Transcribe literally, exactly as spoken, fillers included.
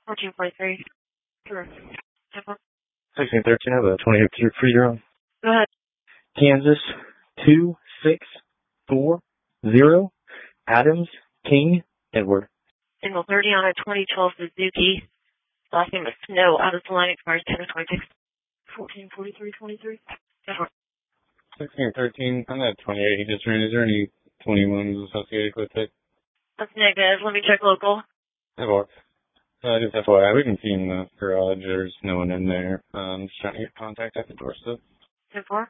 fourteen forty-three. Sure. sixteen thirteen, I have a twenty-eight through for your own. Go ahead. Kansas two six four zero. Adams King Edward. Single thirty on a twenty twelve Suzuki. Last name is Snow. Out of the line expires ten of twenty-six. fourteen forty-three twenty-three. sixteen thirteen, I'm at twenty-eight. He just ran. Is there any twenty-ones associated with it? That's negative. Let me check local. That works. Uh, just F Y I, we can see in the garage. There's no one in there. Um, just trying to get contact at the doorstep. ten four.